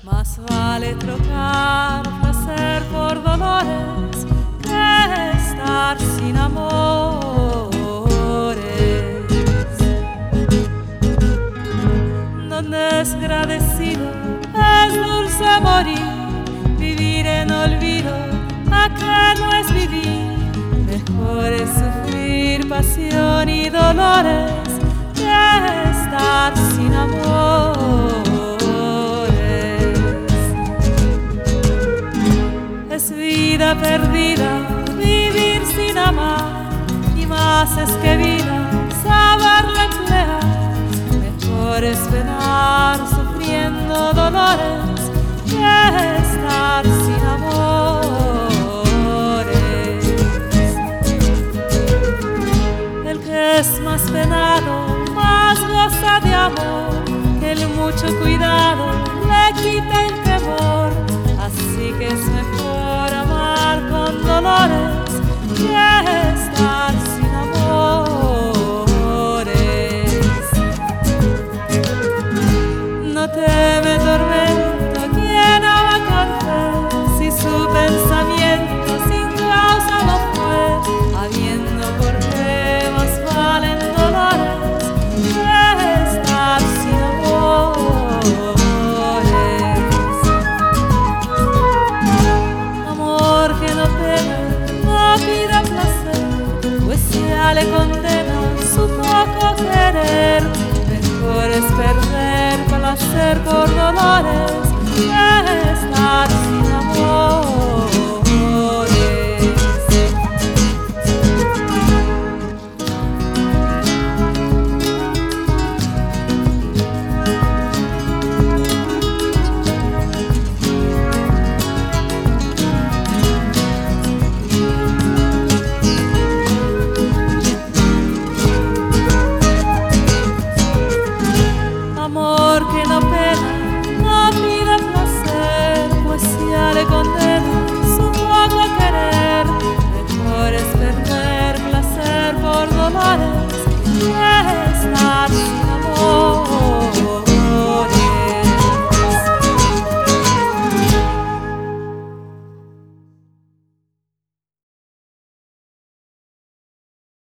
Más vale trocar placer por dolores que estar sin amores. Donde desagradecido es dulce morir, vivir en olvido, acá no es vivir. Mejor es sufrir pasión y dolores que estar sin amores. Es vida perdida vivir sin amar, y más es que vida saberla emplear. Mejor es penar sufriendo dolores que estar sin amores. El que es más penado más goza de amor, que el mucho cuidado le quita el temor. Así que es mejor amar con dolores que estar sin amores. No teme tormento quien ama con fe, si su pensamiento sin causa no fue, habiendo por qué más valen dolores que estar sin amores. Amor que no teme, no pida placer, pues ya le condena su poco querer. Mejor es perder placer por dolores que estar